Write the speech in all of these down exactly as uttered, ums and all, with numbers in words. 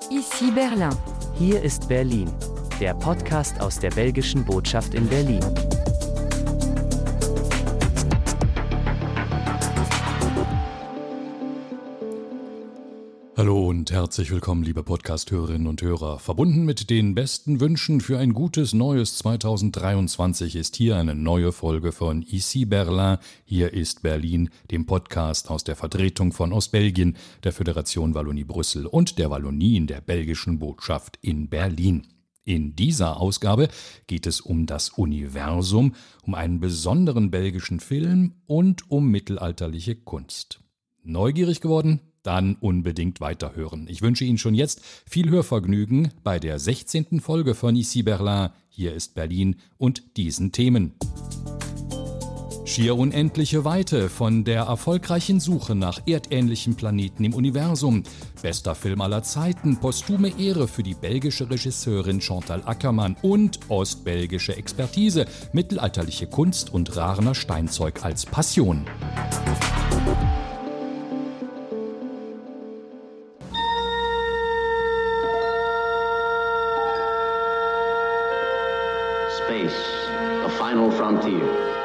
Ici Berlin. Hier ist Berlin, der Podcast aus der belgischen Botschaft in Berlin. Hallo und herzlich willkommen, liebe Podcast-Hörerinnen und Hörer. Verbunden mit den besten Wünschen für ein gutes neues zweitausenddreiundzwanzig ist hier eine neue Folge von Ici Berlin, hier ist Berlin, dem Podcast aus der Vertretung von Ostbelgien, der Föderation Wallonie-Brüssel und der Wallonie in der belgischen Botschaft in Berlin. In dieser Ausgabe geht es um das Universum, um einen besonderen belgischen Film und um mittelalterliche Kunst. Neugierig geworden? Dann unbedingt weiterhören. Ich wünsche Ihnen schon jetzt viel Hörvergnügen bei der sechzehnten Folge von Ici Berlin, hier ist Berlin und diesen Themen. Schier unendliche Weite von der erfolgreichen Suche nach erdähnlichen Planeten im Universum. Bester Film aller Zeiten, posthume Ehre für die belgische Regisseurin Chantal Akermann und ostbelgische Expertise, mittelalterliche Kunst und Rarener Steinzeug als Passion. Space, the final frontier.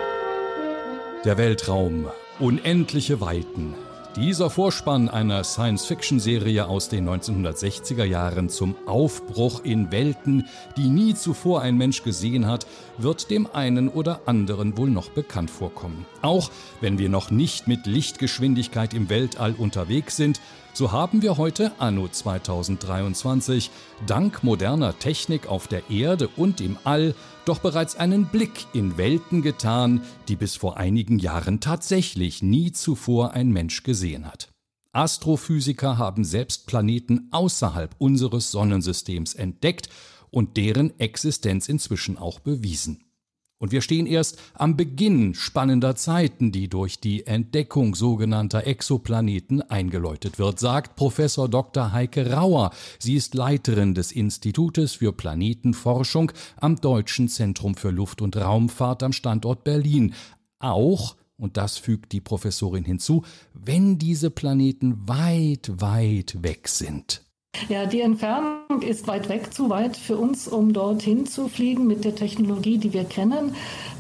Der Weltraum, unendliche Weiten. Dieser Vorspann einer Science-Fiction-Serie aus den neunzehnhundertsechziger Jahren zum Aufbruch in Welten, die nie zuvor ein Mensch gesehen hat, wird dem einen oder anderen wohl noch bekannt vorkommen. Auch wenn wir noch nicht mit Lichtgeschwindigkeit im Weltall unterwegs sind, so haben wir heute, anno zweitausenddreiundzwanzig, dank moderner Technik auf der Erde und im All doch bereits einen Blick in Welten getan, die bis vor einigen Jahren tatsächlich nie zuvor ein Mensch gesehen hat. Astrophysiker haben selbst Planeten außerhalb unseres Sonnensystems entdeckt und deren Existenz inzwischen auch bewiesen. Und wir stehen erst am Beginn spannender Zeiten, die durch die Entdeckung sogenannter Exoplaneten eingeläutet wird, sagt Professor Doktor Heike Rauer. Sie ist Leiterin des Institutes für Planetenforschung am Deutschen Zentrum für Luft- und Raumfahrt am Standort Berlin. Auch, und das fügt die Professorin hinzu, wenn diese Planeten weit, weit weg sind. Ja, die Entfernung ist weit weg, zu weit für uns, um dorthin zu fliegen mit der Technologie, die wir kennen.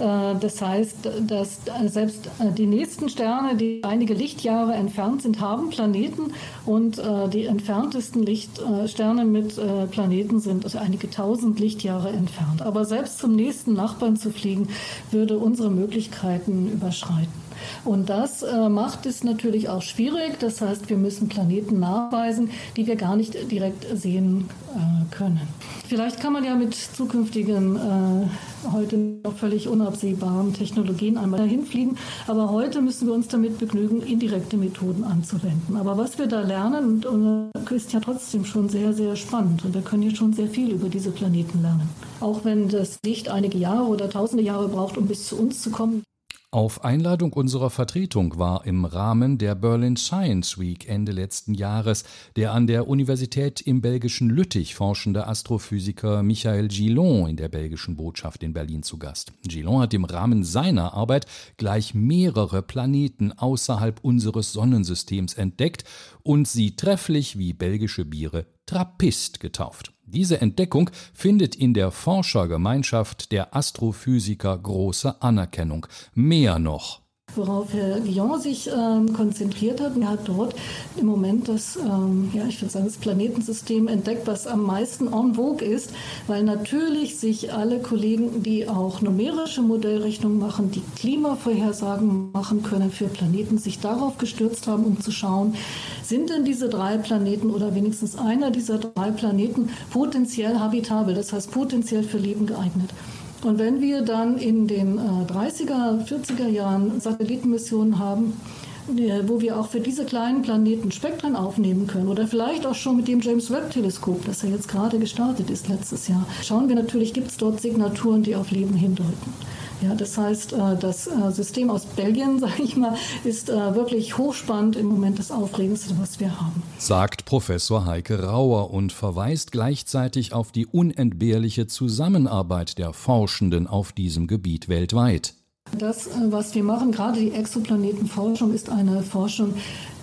Das heißt, dass selbst die nächsten Sterne, die einige Lichtjahre entfernt sind, haben Planeten und die entferntesten Lichtsterne mit Planeten sind also einige tausend Lichtjahre entfernt. Aber selbst zum nächsten Nachbarn zu fliegen, würde unsere Möglichkeiten überschreiten. Und das äh, macht es natürlich auch schwierig. Das heißt, wir müssen Planeten nachweisen, die wir gar nicht direkt sehen äh, können. Vielleicht kann man ja mit zukünftigen, äh, heute noch völlig unabsehbaren Technologien einmal dahin fliegen. Aber heute müssen wir uns damit begnügen, indirekte Methoden anzuwenden. Aber was wir da lernen, und, und, ist ja trotzdem schon sehr, sehr spannend. Und wir können hier schon sehr viel über diese Planeten lernen. Auch wenn das Licht einige Jahre oder tausende Jahre braucht, um bis zu uns zu kommen. Auf Einladung unserer Vertretung war im Rahmen der Berlin Science Week Ende letzten Jahres der an der Universität im belgischen Lüttich forschende Astrophysiker Michael Gillon in der belgischen Botschaft in Berlin zu Gast. Gillon hat im Rahmen seiner Arbeit gleich mehrere Planeten außerhalb unseres Sonnensystems entdeckt und sie trefflich wie belgische Biere Trappist getauft. Diese Entdeckung findet in der Forschergemeinschaft der Astrophysiker große Anerkennung. Mehr noch. Worauf Herr Guillon sich ähm, konzentriert hat, er hat dort im Moment das, ähm, ja, ich würde sagen, das Planetensystem entdeckt, was am meisten en vogue ist, weil natürlich sich alle Kollegen, die auch numerische Modellrechnungen machen, die Klimavorhersagen machen können für Planeten, sich darauf gestürzt haben, um zu schauen, sind denn diese drei Planeten oder wenigstens einer dieser drei Planeten potenziell habitabel, das heißt potenziell für Leben geeignet. Und wenn wir dann in den äh, dreißiger, vierziger Jahren Satellitenmissionen haben, äh, wo wir auch für diese kleinen Planeten Spektren aufnehmen können oder vielleicht auch schon mit dem James-Webb-Teleskop, das ja jetzt gerade gestartet ist letztes Jahr, schauen wir natürlich, gibt es dort Signaturen, die auf Leben hindeuten. Ja, das heißt, das System aus Belgien, sage ich mal, ist wirklich hochspannend, im Moment das Aufregendste, was wir haben. Sagt Professor Heike Rauer und verweist gleichzeitig auf die unentbehrliche Zusammenarbeit der Forschenden auf diesem Gebiet weltweit. Das, was wir machen, gerade die Exoplanetenforschung, ist eine Forschung,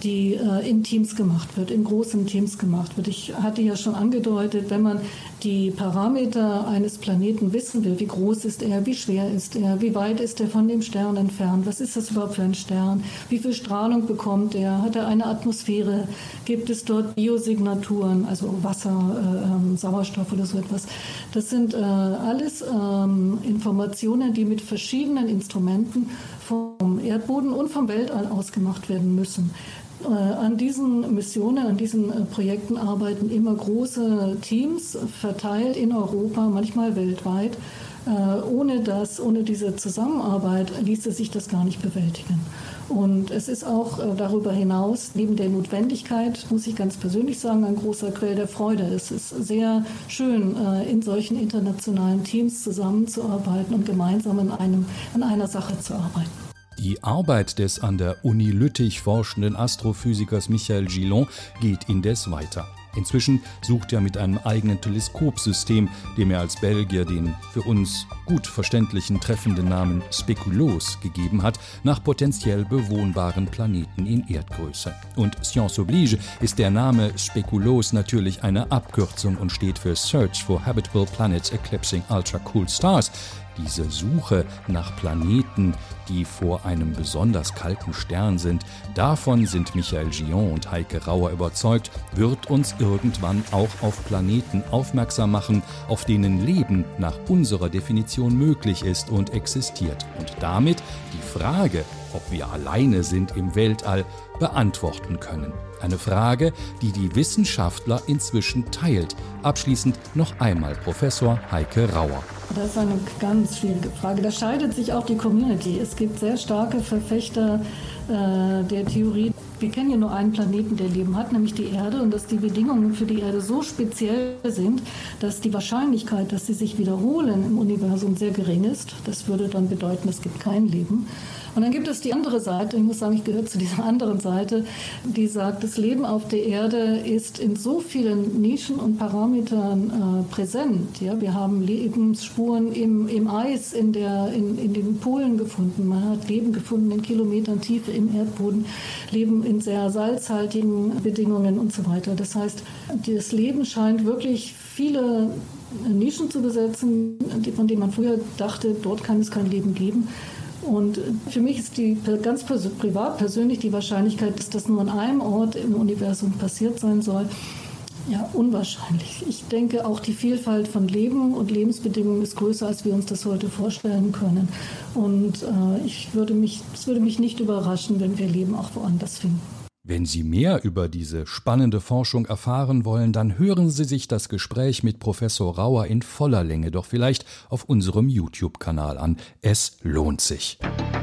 die äh, in Teams gemacht wird, in großen Teams gemacht wird. Ich hatte ja schon angedeutet, wenn man die Parameter eines Planeten wissen will, wie groß ist er, wie schwer ist er, wie weit ist er von dem Stern entfernt, was ist das überhaupt für ein Stern, wie viel Strahlung bekommt er, hat er eine Atmosphäre, gibt es dort Biosignaturen, also Wasser, äh, Sauerstoff oder so etwas. Das sind äh, alles ähm, Informationen, die mit verschiedenen Instrumenten vom Erdboden und vom Weltall ausgemacht werden müssen. Äh, an diesen Missionen, an diesen äh, Projekten arbeiten immer große Teams, verteilt in Europa, manchmal weltweit. Äh, ohne das, ohne diese Zusammenarbeit ließe sich das gar nicht bewältigen. Und es ist auch äh, darüber hinaus, neben der Notwendigkeit, muss ich ganz persönlich sagen, ein großer Quell der Freude. Es ist sehr schön, äh, in solchen internationalen Teams zusammenzuarbeiten und gemeinsam an, einem, an einer Sache zu arbeiten. Die Arbeit des an der Uni Lüttich forschenden Astrophysikers Michael Gillon geht indes weiter. Inzwischen sucht er mit einem eigenen Teleskopsystem, dem er als Belgier den für uns gut verständlichen treffenden Namen Speculoos gegeben hat, nach potenziell bewohnbaren Planeten in Erdgröße. Und Science oblige ist der Name Speculoos natürlich eine Abkürzung und steht für Search for Habitable Planets Eclipsing Ultra Cool Stars. Diese Suche nach Planeten, die vor einem besonders kalten Stern sind, davon sind Michael Gillon und Heike Rauer überzeugt, wird uns irgendwann auch auf Planeten aufmerksam machen, auf denen Leben nach unserer Definition möglich ist und existiert und damit die Frage, ob wir alleine sind im Weltall, beantworten können. Eine Frage, die die Wissenschaftler inzwischen teilt. Abschließend noch einmal Professor Heike Rauer. Das ist eine ganz schwierige Frage. Da scheidet sich auch die Community. Es gibt sehr starke Verfechter äh, der Theorie, wir kennen ja nur einen Planeten, der Leben hat, nämlich die Erde, und dass die Bedingungen für die Erde so speziell sind, dass die Wahrscheinlichkeit, dass sie sich wiederholen im Universum sehr gering ist. Das würde dann bedeuten, es gibt kein Leben. Und dann gibt es die andere Seite, ich muss sagen, ich gehöre zu dieser anderen Seite, die sagt, das Leben auf der Erde ist in so vielen Nischen und Parametern äh, präsent. Ja? Wir haben Lebensspuren im, im Eis, in, der, in, in den Polen gefunden. Man hat Leben gefunden in Kilometern Tiefe im Erdboden, Leben in sehr salzhaltigen Bedingungen und so weiter. Das heißt, das Leben scheint wirklich viele Nischen zu besetzen, von denen man früher dachte, dort kann es kein Leben geben. Und für mich ist die ganz privat persönlich die Wahrscheinlichkeit, dass das nur an einem Ort im Universum passiert sein soll, ja, unwahrscheinlich. Ich denke, auch die Vielfalt von Leben und Lebensbedingungen ist größer, als wir uns das heute vorstellen können. Und äh, ich würde mich, es würde mich nicht überraschen, wenn wir Leben auch woanders finden. Wenn Sie mehr über diese spannende Forschung erfahren wollen, dann hören Sie sich das Gespräch mit Professor Rauer in voller Länge doch vielleicht auf unserem YouTube-Kanal an. Es lohnt sich.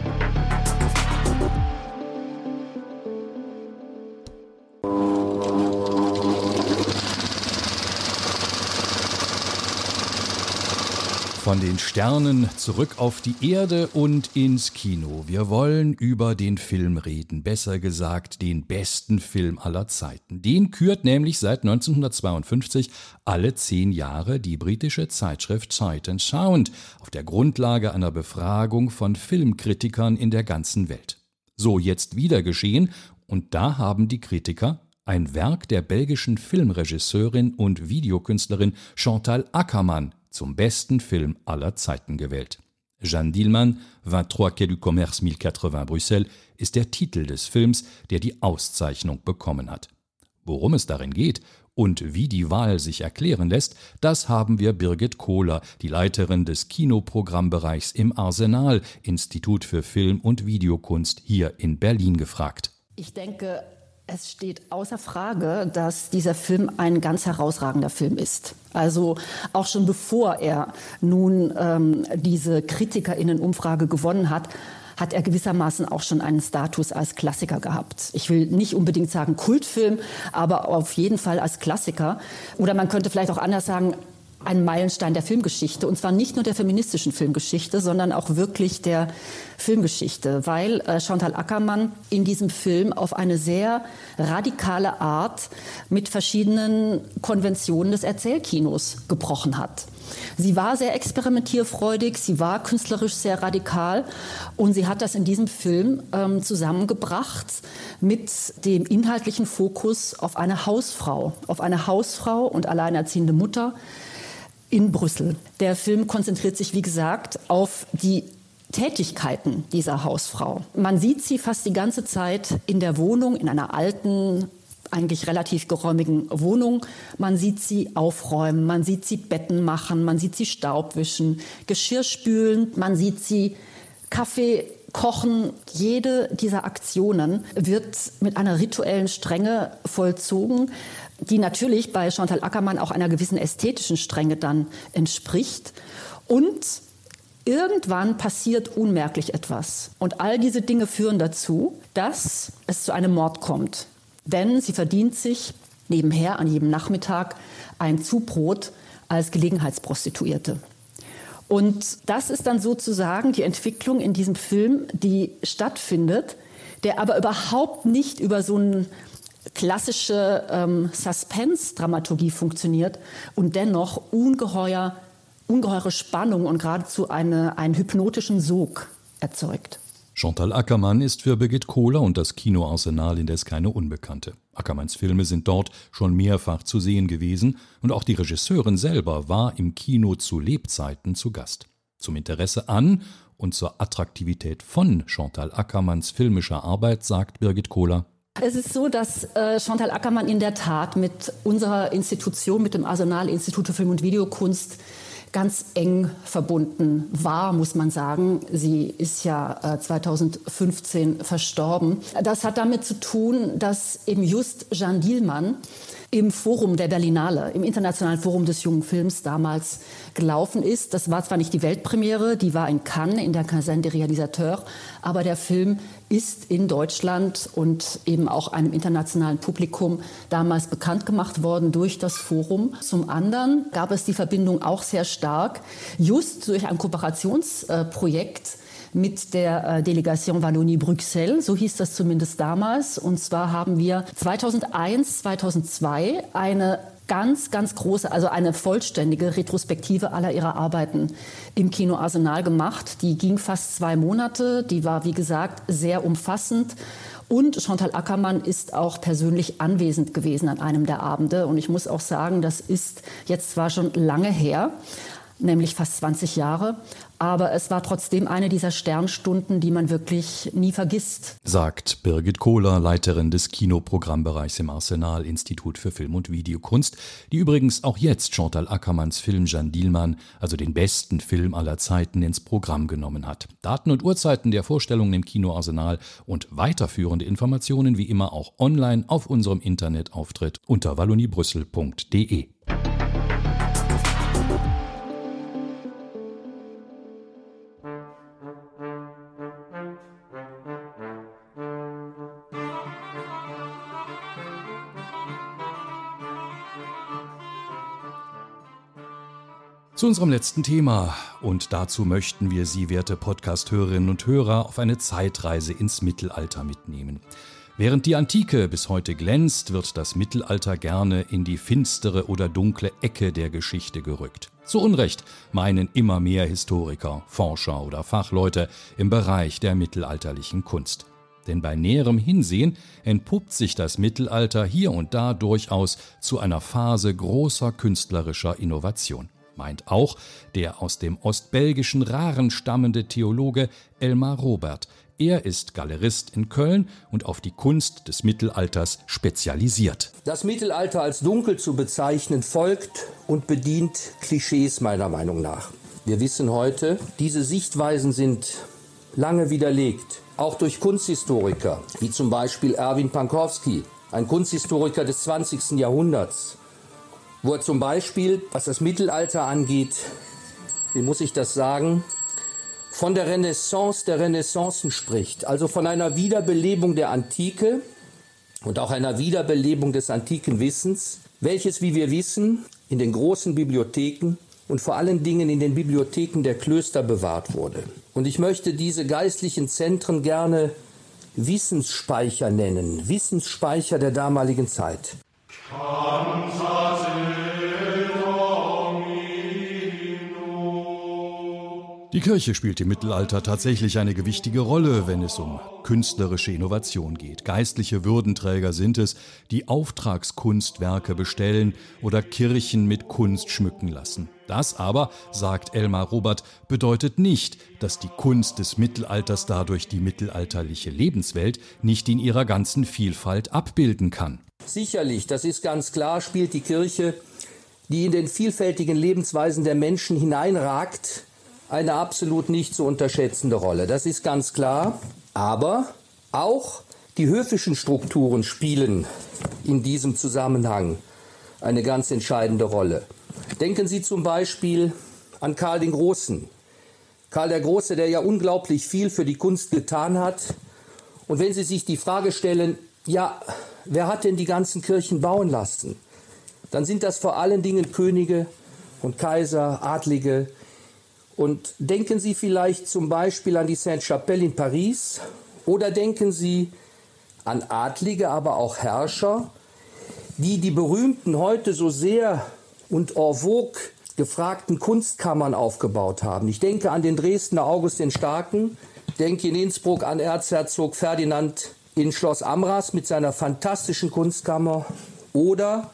Von den Sternen zurück auf die Erde und ins Kino. Wir wollen über den Film reden, besser gesagt den besten Film aller Zeiten. Den kürt nämlich seit neunzehnhundertzweiundfünfzig alle zehn Jahre die britische Zeitschrift Sight and Sound auf der Grundlage einer Befragung von Filmkritikern in der ganzen Welt. So jetzt wieder geschehen, und da haben die Kritiker ein Werk der belgischen Filmregisseurin und Videokünstlerin Chantal Akerman zum besten Film aller Zeiten gewählt. Jeanne Dielman, vingt-trois Quai du Commerce mille quatre-vingts Brüssel, ist der Titel des Films, der die Auszeichnung bekommen hat. Worum es darin geht und wie die Wahl sich erklären lässt, das haben wir Birgit Kohler, die Leiterin des Kinoprogrammbereichs im Arsenal, Institut für Film- und Videokunst hier in Berlin, gefragt. Ich denke, es steht außer Frage, dass dieser Film ein ganz herausragender Film ist. Also auch schon bevor er nun ähm, diese KritikerInnen-Umfrage gewonnen hat, hat er gewissermaßen auch schon einen Status als Klassiker gehabt. Ich will nicht unbedingt sagen Kultfilm, aber auf jeden Fall als Klassiker. Oder man könnte vielleicht auch anders sagen, ein Meilenstein der Filmgeschichte. Und zwar nicht nur der feministischen Filmgeschichte, sondern auch wirklich der Filmgeschichte. Weil äh, Chantal Akerman in diesem Film auf eine sehr radikale Art mit verschiedenen Konventionen des Erzählkinos gebrochen hat. Sie war sehr experimentierfreudig, sie war künstlerisch sehr radikal und sie hat das in diesem Film ähm, zusammengebracht mit dem inhaltlichen Fokus auf eine Hausfrau, auf eine Hausfrau und alleinerziehende Mutter in Brüssel. Der Film konzentriert sich, wie gesagt, auf die Tätigkeiten dieser Hausfrau. Man sieht sie fast die ganze Zeit in der Wohnung, in einer alten, eigentlich relativ geräumigen Wohnung. Man sieht sie aufräumen, man sieht sie Betten machen, man sieht sie Staub wischen, Geschirr spülen, man sieht sie Kaffee kochen. Jede dieser Aktionen wird mit einer rituellen Strenge vollzogen, die natürlich bei Chantal Akermann auch einer gewissen ästhetischen Strenge dann entspricht. Und irgendwann passiert unmerklich etwas. Und all diese Dinge führen dazu, dass es zu einem Mord kommt. Denn sie verdient sich nebenher an jedem Nachmittag ein Zubrot als Gelegenheitsprostituierte. Und das ist dann sozusagen die Entwicklung in diesem Film, die stattfindet, der aber überhaupt nicht über so eine klassische ähm, Suspense-Dramaturgie funktioniert und dennoch ungeheuer, ungeheure Spannung und geradezu eine, einen hypnotischen Sog erzeugt. Chantal Akermann ist für Birgit Kohler und das Kinoarsenal indes keine Unbekannte. Akermanns Filme sind dort schon mehrfach zu sehen gewesen und auch die Regisseurin selber war im Kino zu Lebzeiten zu Gast. Zum Interesse an und zur Attraktivität von Chantal Akermanns filmischer Arbeit sagt Birgit Kohler: Es ist so, dass äh, Chantal Akermann in der Tat mit unserer Institution, mit dem Arsenal-Institut für Film- und Videokunst, ganz eng verbunden war, muss man sagen. Sie ist ja äh, zweitausendfünfzehn verstorben. Das hat damit zu tun, dass eben just Jeanne Dielman im Forum der Berlinale, im Internationalen Forum des jungen Films damals gelaufen ist. Das war zwar nicht die Weltpremiere, die war in Cannes, in der Caserne des Réalisateurs, aber der Film ist in Deutschland und eben auch einem internationalen Publikum damals bekannt gemacht worden durch das Forum. Zum anderen gab es die Verbindung auch sehr stark, just durch ein Kooperationsprojekt mit der äh, Delegation Wallonie-Bruxelles, so hieß das zumindest damals. Und zwar haben wir zweitausendeins, zweitausendzwei eine ganz, ganz große, also eine vollständige Retrospektive aller ihrer Arbeiten im Kino Arsenal gemacht. Die ging fast zwei Monate, die war, wie gesagt, sehr umfassend. Und Chantal Akermann ist auch persönlich anwesend gewesen an einem der Abende. Und ich muss auch sagen, das ist jetzt zwar schon lange her, nämlich fast zwanzig Jahre. Aber es war trotzdem eine dieser Sternstunden, die man wirklich nie vergisst. Sagt Birgit Kohler, Leiterin des Kinoprogrammbereichs im Arsenal-Institut für Film- und Videokunst, die übrigens auch jetzt Chantal Akermanns Film Jeanne Dielman, also den besten Film aller Zeiten, ins Programm genommen hat. Daten und Uhrzeiten der Vorstellungen im Kino Arsenal und weiterführende Informationen wie immer auch online auf unserem Internetauftritt unter walloniebrüssel punkt de. Zu unserem letzten Thema, und dazu möchten wir Sie, werte Podcast-Hörerinnen und Hörer, auf eine Zeitreise ins Mittelalter mitnehmen. Während die Antike bis heute glänzt, wird das Mittelalter gerne in die finstere oder dunkle Ecke der Geschichte gerückt. Zu Unrecht meinen immer mehr Historiker, Forscher oder Fachleute im Bereich der mittelalterlichen Kunst. Denn bei näherem Hinsehen entpuppt sich das Mittelalter hier und da durchaus zu einer Phase großer künstlerischer Innovation. Meint auch der aus dem ostbelgischen Raren stammende Theologe Elmar Robert. Er ist Galerist in Köln und auf die Kunst des Mittelalters spezialisiert. Das Mittelalter als dunkel zu bezeichnen, folgt und bedient Klischees meiner Meinung nach. Wir wissen heute, diese Sichtweisen sind lange widerlegt, auch durch Kunsthistoriker, wie zum Beispiel Erwin Pankowski, ein Kunsthistoriker des zwanzigsten Jahrhunderts, wo er zum Beispiel, was das Mittelalter angeht, wie muss ich das sagen, von der Renaissance der Renaissancen spricht, also von einer Wiederbelebung der Antike und auch einer Wiederbelebung des antiken Wissens, welches, wie wir wissen, in den großen Bibliotheken und vor allen Dingen in den Bibliotheken der Klöster bewahrt wurde. Und ich möchte diese geistlichen Zentren gerne Wissensspeicher nennen, Wissensspeicher der damaligen Zeit. Die Kirche spielt im Mittelalter tatsächlich eine gewichtige Rolle, wenn es um künstlerische Innovation geht. Geistliche Würdenträger sind es, die Auftragskunstwerke bestellen oder Kirchen mit Kunst schmücken lassen. Das aber, sagt Elmar Robert, bedeutet nicht, dass die Kunst des Mittelalters dadurch die mittelalterliche Lebenswelt nicht in ihrer ganzen Vielfalt abbilden kann. Sicherlich, das ist ganz klar, spielt die Kirche, die in den vielfältigen Lebensweisen der Menschen hineinragt, eine absolut nicht zu unterschätzende Rolle. Das ist ganz klar. Aber auch die höfischen Strukturen spielen in diesem Zusammenhang eine ganz entscheidende Rolle. Denken Sie zum Beispiel an Karl den Großen. Karl der Große, der ja unglaublich viel für die Kunst getan hat. Und wenn Sie sich die Frage stellen, ja, wer hat denn die ganzen Kirchen bauen lassen? Dann sind das vor allen Dingen Könige und Kaiser, Adlige. Und denken Sie vielleicht zum Beispiel an die Sainte-Chapelle in Paris oder denken Sie an Adlige, aber auch Herrscher, die die berühmten, heute so sehr und en vogue gefragten Kunstkammern aufgebaut haben. Ich denke an den Dresdner August den Starken, denke in Innsbruck an Erzherzog Ferdinand in Schloss Amras mit seiner fantastischen Kunstkammer oder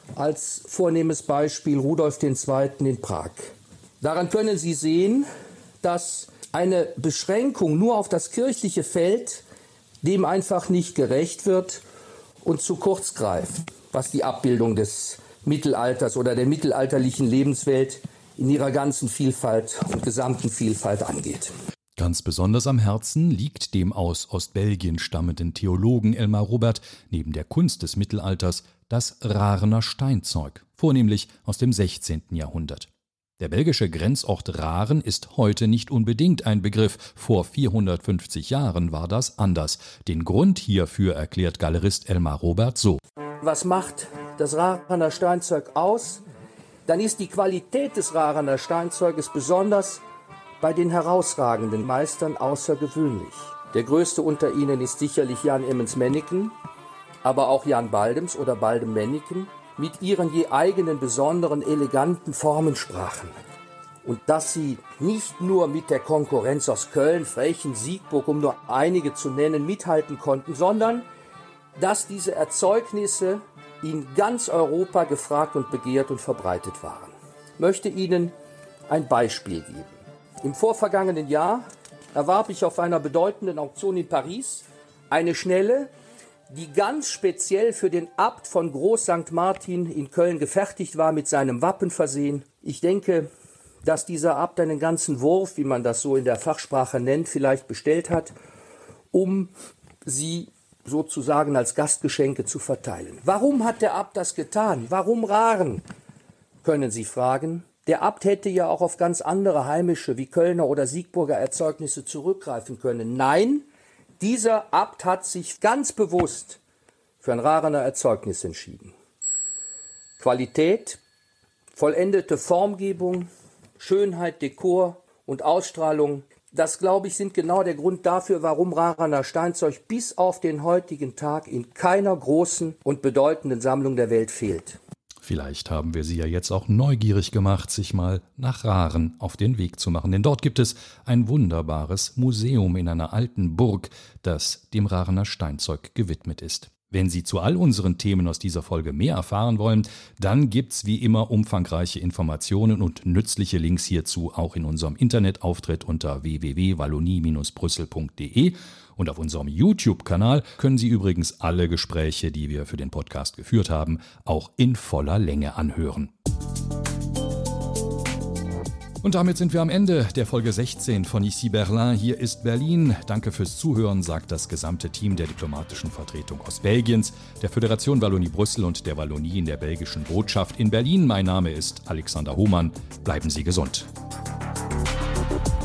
als vornehmes Beispiel Rudolf der Zweite in Prag. Daran können Sie sehen, dass eine Beschränkung nur auf das kirchliche Feld dem einfach nicht gerecht wird und zu kurz greift, was die Abbildung des Mittelalters oder der mittelalterlichen Lebenswelt in ihrer ganzen Vielfalt und gesamten Vielfalt angeht. Ganz besonders am Herzen liegt dem aus Ostbelgien stammenden Theologen Elmar Robert neben der Kunst des Mittelalters das Raarener Steinzeug, vornehmlich aus dem sechzehnten Jahrhundert. Der belgische Grenzort Raren ist heute nicht unbedingt ein Begriff. Vor vierhundertfünfzig Jahren war das anders. Den Grund hierfür erklärt Galerist Elmar Robert so. Was macht das Raarener Steinzeug aus? Dann ist die Qualität des Raarener Steinzeuges besonders bei den herausragenden Meistern außergewöhnlich. Der größte unter ihnen ist sicherlich Jan Emmens Menneken, aber auch Jan Baldems oder Baldem Menneken, mit ihren je eigenen besonderen, eleganten Formensprachen. Und dass sie nicht nur mit der Konkurrenz aus Köln, Frechen, Siegburg, um nur einige zu nennen, mithalten konnten, sondern dass diese Erzeugnisse in ganz Europa gefragt und begehrt und verbreitet waren. Ich möchte Ihnen ein Beispiel geben. Im vorvergangenen Jahr erwarb ich auf einer bedeutenden Auktion in Paris eine Schnelle, die ganz speziell für den Abt von Groß Sankt Martin in Köln gefertigt war, mit seinem Wappen versehen. Ich denke, dass dieser Abt einen ganzen Wurf, wie man das so in der Fachsprache nennt, vielleicht bestellt hat, um sie sozusagen als Gastgeschenke zu verteilen. Warum hat der Abt das getan? Warum Raren? Können Sie fragen. Der Abt hätte ja auch auf ganz andere heimische wie Kölner oder Siegburger Erzeugnisse zurückgreifen können. Nein, dieser Abt hat sich ganz bewusst für ein Raarener Erzeugnis entschieden. Qualität, vollendete Formgebung, Schönheit, Dekor und Ausstrahlung, das, glaube ich, sind genau der Grund dafür, warum Raarener Steinzeug bis auf den heutigen Tag in keiner großen und bedeutenden Sammlung der Welt fehlt. Vielleicht haben wir Sie ja jetzt auch neugierig gemacht, sich mal nach Raren auf den Weg zu machen. Denn dort gibt es ein wunderbares Museum in einer alten Burg, das dem Raarener Steinzeug gewidmet ist. Wenn Sie zu all unseren Themen aus dieser Folge mehr erfahren wollen, dann gibt's wie immer umfangreiche Informationen und nützliche Links hierzu auch in unserem Internetauftritt unter w w w punkt wallonie Bindestrich brüssel punkt d e. Und auf unserem YouTube-Kanal können Sie übrigens alle Gespräche, die wir für den Podcast geführt haben, auch in voller Länge anhören. Und damit sind wir am Ende der Folge sechzehn von Ici Berlin. Hier ist Berlin. Danke fürs Zuhören, sagt das gesamte Team der diplomatischen Vertretung Ostbelgiens, der Föderation Wallonie-Brüssel und der Wallonie in der belgischen Botschaft in Berlin. Mein Name ist Alexander Hohmann. Bleiben Sie gesund.